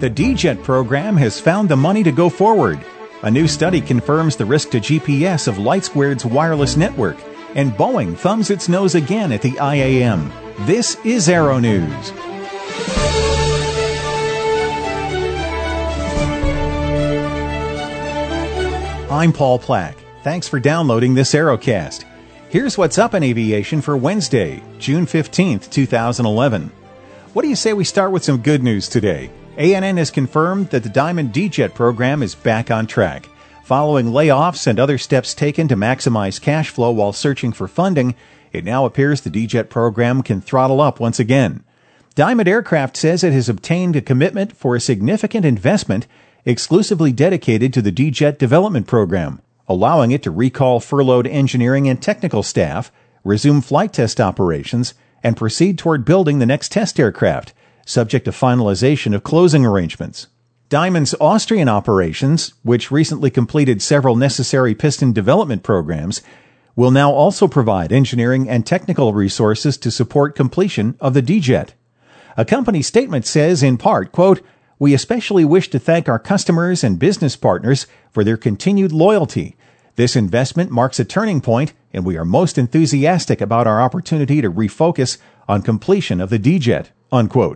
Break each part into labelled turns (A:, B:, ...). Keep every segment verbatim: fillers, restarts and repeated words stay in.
A: The D JET program has found the money to go forward. A new study confirms the risk to G P S of LightSquared's wireless network, and Boeing thumbs its nose again at the I A M. This is Aero News. I'm Paul Plack. Thanks for downloading this Aerocast. Here's what's up in aviation for Wednesday, June fifteenth, twenty eleven. What do you say we start with some good news today? A N N has confirmed that the Diamond D JET program is back on track. Following layoffs and other steps taken to maximize cash flow while searching for funding, it now appears the D JET program can throttle up once again. Diamond Aircraft says it has obtained a commitment for a significant investment exclusively dedicated to the D JET development program, allowing it to recall furloughed engineering and technical staff, resume flight test operations, and proceed toward building the next test aircraft, subject to finalization of closing arrangements. Diamond's Austrian operations, which recently completed several necessary piston development programs, will now also provide engineering and technical resources to support completion of the D JET. A company statement says, in part, quote, "We especially wish to thank our customers and business partners for their continued loyalty. This investment marks a turning point, and we are most enthusiastic about our opportunity to refocus on completion of the D JET," unquote.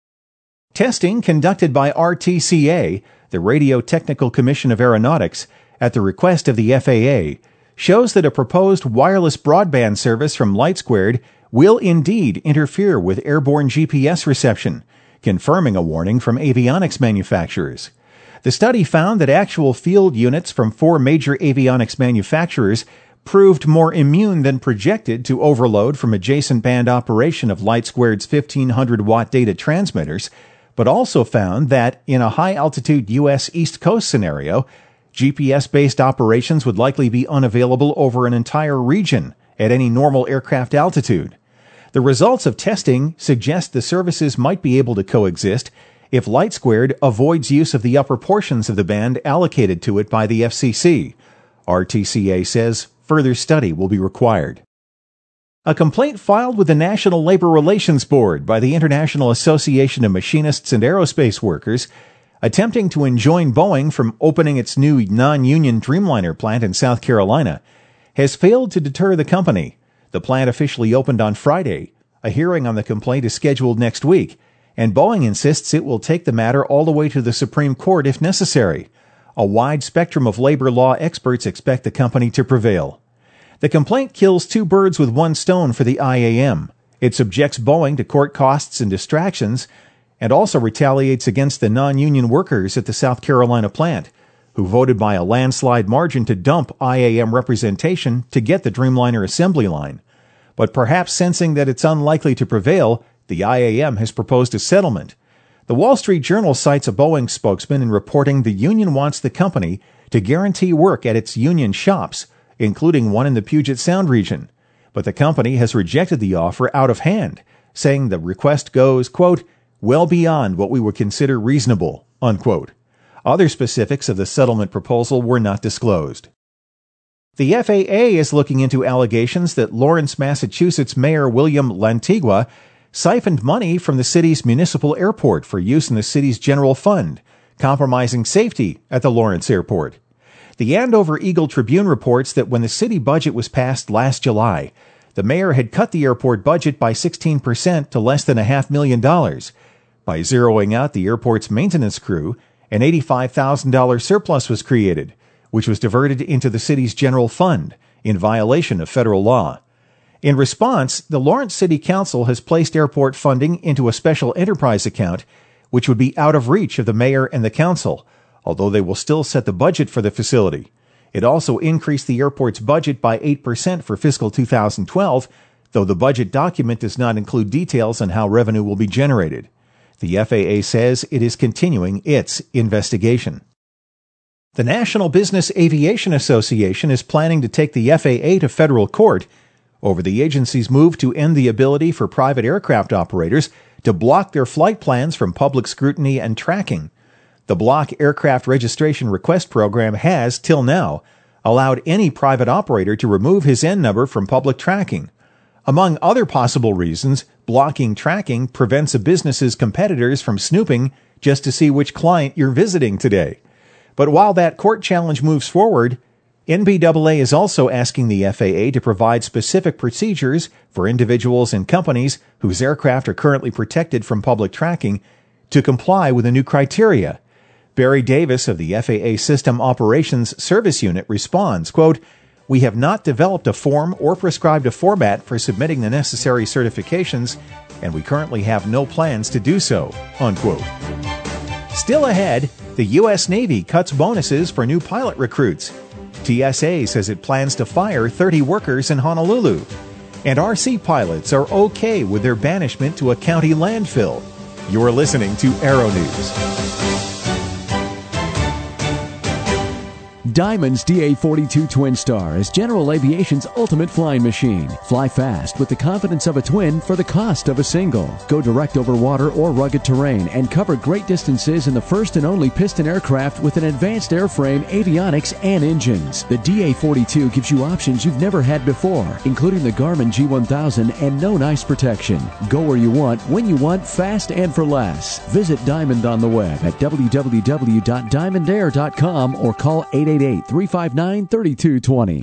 A: Testing conducted by R T C A, the Radio Technical Commission of Aeronautics, at the request of the F A A, shows that a proposed wireless broadband service from LightSquared will indeed interfere with airborne G P S reception, confirming a warning from avionics manufacturers. The study found that actual field units from four major avionics manufacturers proved more immune than projected to overload from adjacent band operation of LightSquared's fifteen hundred watt data transmitters, but also found that in a high-altitude U S East Coast scenario, G P S-based operations would likely be unavailable over an entire region at any normal aircraft altitude. The results of testing suggest the services might be able to coexist if LightSquared avoids use of the upper portions of the band allocated to it by the F C C. R T C A says further study will be required. A complaint filed with the National Labor Relations Board by the International Association of Machinists and Aerospace Workers, attempting to enjoin Boeing from opening its new non-union Dreamliner plant in South Carolina, has failed to deter the company. The plant officially opened on Friday. A hearing on the complaint is scheduled next week, and Boeing insists it will take the matter all the way to the Supreme Court if necessary. A wide spectrum of labor law experts expect the company to prevail. The complaint kills two birds with one stone for the I A M. It subjects Boeing to court costs and distractions, and also retaliates against the non-union workers at the South Carolina plant, who voted by a landslide margin to dump I A M representation to get the Dreamliner assembly line. But perhaps sensing that it's unlikely to prevail, the I A M has proposed a settlement. The Wall Street Journal cites a Boeing spokesman in reporting the union wants the company to guarantee work at its union shops, including one in the Puget Sound region. But the company has rejected the offer out of hand, saying the request goes, quote, well beyond what we would consider reasonable, unquote. Other specifics of the settlement proposal were not disclosed. The F A A is looking into allegations that Lawrence, Massachusetts Mayor William Lantigua siphoned money from the city's municipal airport for use in the city's general fund, compromising safety at the Lawrence Airport. The Andover Eagle Tribune reports that when the city budget was passed last July, the mayor had cut the airport budget by sixteen percent to less than a half million dollars. By zeroing out the airport's maintenance crew, an eighty-five thousand dollars surplus was created, which was diverted into the city's general fund, in violation of federal law. In response, the Lawrence City Council has placed airport funding into a special enterprise account, which would be out of reach of the mayor and the council, although they will still set the budget for the facility. It also increased the airport's budget by eight percent for fiscal two thousand twelve, though the budget document does not include details on how revenue will be generated. The F A A says it is continuing its investigation. The National Business Aviation Association is planning to take the F A A to federal court over the agency's move to end the ability for private aircraft operators to block their flight plans from public scrutiny and tracking. The Block Aircraft Registration Request Program has, till now, allowed any private operator to remove his N number from public tracking. Among other possible reasons, Blocking tracking prevents a business's competitors from snooping just to see which client you're visiting today. But while that court challenge moves forward, N B A A is also asking the F A A to provide specific procedures for individuals and companies whose aircraft are currently protected from public tracking to comply with the new criteria. Barry Davis of the F A A System Operations Service Unit responds, quote, "We have not developed a form or prescribed a format for submitting the necessary certifications, and we currently have no plans to do so," unquote. Still ahead, the U S Navy cuts bonuses for new pilot recruits. T S A says it plans to fire thirty workers in Honolulu. And R C pilots are okay with their banishment to a county landfill. You're listening to Aero News.
B: Diamond's D A forty-two Twin Star is General Aviation's ultimate flying machine. Fly fast with the confidence of a twin for the cost of a single. Go direct over water or rugged terrain and cover great distances in the first and only piston aircraft with an advanced airframe, avionics, and engines. The D A forty-two gives you options you've never had before, including the Garmin G one thousand and no ice protection. Go where you want, when you want, fast and for less. Visit Diamond on the web at w w w dot diamond air dot com or call eight eight eight, three five nine, three two two zero.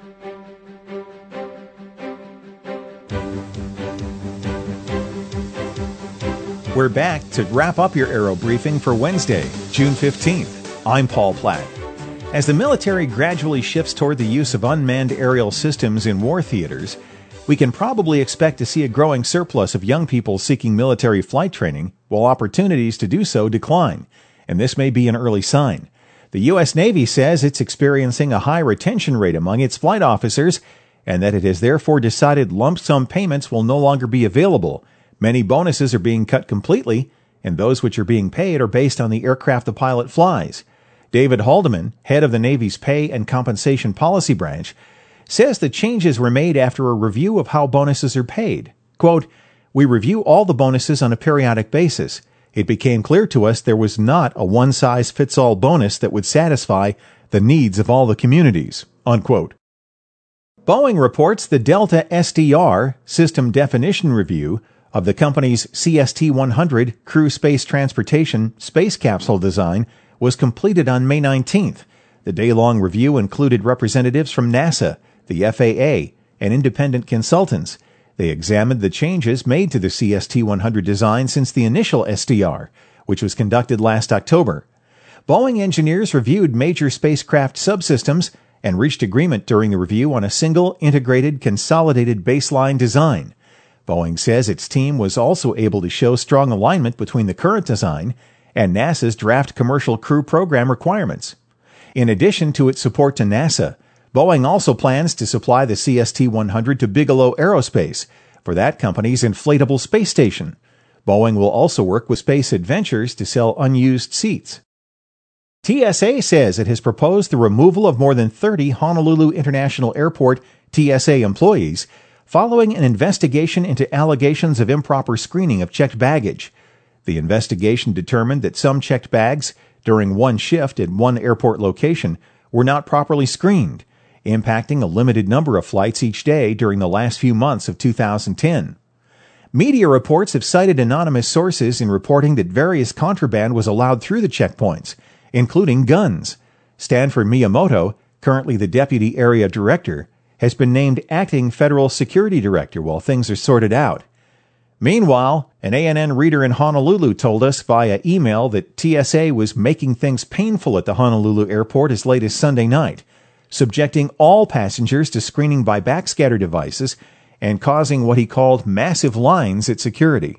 A: We're back to wrap up your Aero Briefing for Wednesday, June fifteenth. I'm Paul Platt. As the military gradually shifts toward the use of unmanned aerial systems in war theaters, we can probably expect to see a growing surplus of young people seeking military flight training, while opportunities to do so decline, and this may be an early sign. The U S Navy says it's experiencing a high retention rate among its flight officers and that it has therefore decided lump sum payments will no longer be available. Many bonuses are being cut completely, and those which are being paid are based on the aircraft the pilot flies. David Haldeman, head of the Navy's Pay and Compensation Policy Branch, says the changes were made after a review of how bonuses are paid. Quote, "We review all the bonuses on a periodic basis. It became clear to us there was not a one-size-fits-all bonus that would satisfy the needs of all the communities," unquote. Boeing reports the Delta S D R, System Definition Review, of the company's C S T one hundred Crew Space Transportation space capsule design was completed on May nineteenth. The day-long review included representatives from NASA, the F A A, and independent consultants. They examined the changes made to the C S T one hundred design since the initial S D R, which was conducted last October. Boeing engineers reviewed major spacecraft subsystems and reached agreement during the review on a single, integrated, consolidated baseline design. Boeing says its team was also able to show strong alignment between the current design and NASA's draft commercial crew program requirements. In addition to its support to NASA, Boeing also plans to supply the C S T one hundred to Bigelow Aerospace for that company's inflatable space station. Boeing will also work with Space Adventures to sell unused seats. T S A says it has proposed the removal of more than thirty Honolulu International Airport T S A employees following an investigation into allegations of improper screening of checked baggage. The investigation determined that some checked bags during one shift at one airport location were not properly screened, impacting a limited number of flights each day during the last few months of two thousand ten. Media reports have cited anonymous sources in reporting that various contraband was allowed through the checkpoints, including guns. Stanford Miyamoto, currently the Deputy Area Director, has been named Acting Federal Security Director while things are sorted out. Meanwhile, an A N N reader in Honolulu told us via email that T S A was making things painful at the Honolulu airport as late as Sunday night, subjecting all passengers to screening by backscatter devices and causing what he called massive lines at security.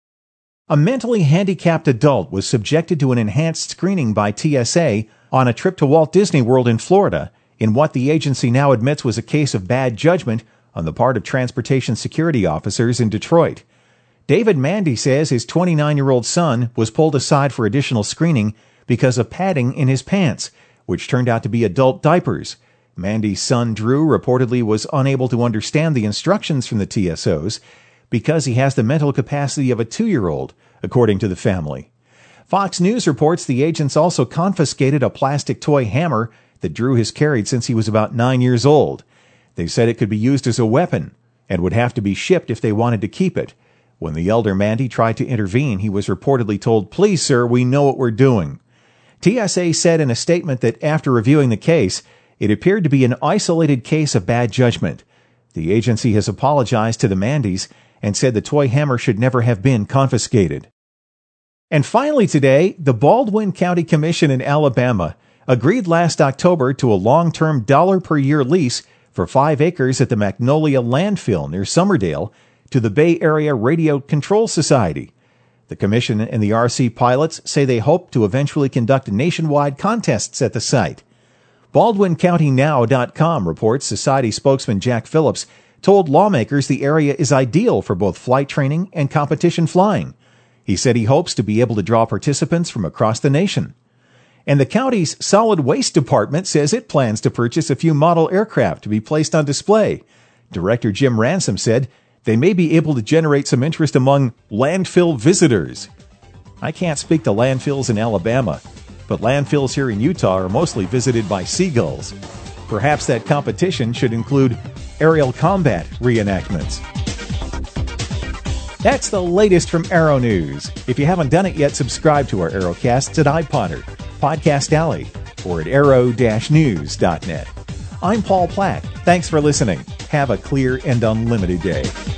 A: A mentally handicapped adult was subjected to an enhanced screening by T S A on a trip to Walt Disney World in Florida in what the agency now admits was a case of bad judgment on the part of transportation security officers in Detroit. David Mandy says his twenty-nine-year-old son was pulled aside for additional screening because of padding in his pants, which turned out to be adult diapers. Mandy's son Drew reportedly was unable to understand the instructions from the T S Os because he has the mental capacity of a two-year-old, according to the family. Fox News reports the agents also confiscated a plastic toy hammer that Drew has carried since he was about nine years old. They said it could be used as a weapon and would have to be shipped if they wanted to keep it. When the elder Mandy tried to intervene, he was reportedly told, "Please, sir, we know what we're doing." T S A said in a statement that after reviewing the case, it appeared to be an isolated case of bad judgment. The agency has apologized to the Mandys and said the toy hammer should never have been confiscated. And finally today, the Baldwin County Commission in Alabama agreed last October to a long-term dollar per year lease for five acres at the Magnolia landfill near Summerdale to the Bay Area Radio Control Society. The Commission and the R C pilots say they hope to eventually conduct nationwide contests at the site. Baldwin County Now dot com reports Society spokesman Jack Phillips told lawmakers the area is ideal for both flight training and competition flying. He said he hopes to be able to draw participants from across the nation. And the county's solid waste department says it plans to purchase a few model aircraft to be placed on display. Director Jim Ransom said they may be able to generate some interest among landfill visitors. I can't speak to landfills in Alabama, but landfills here in Utah are mostly visited by seagulls. Perhaps that competition should include aerial combat reenactments. That's the latest from Aero News. If you haven't done it yet, subscribe to our Aerocasts at iPodder, Podcast Alley, or at aero dash news dot net. I'm Paul Plack. Thanks for listening. Have a clear and unlimited day.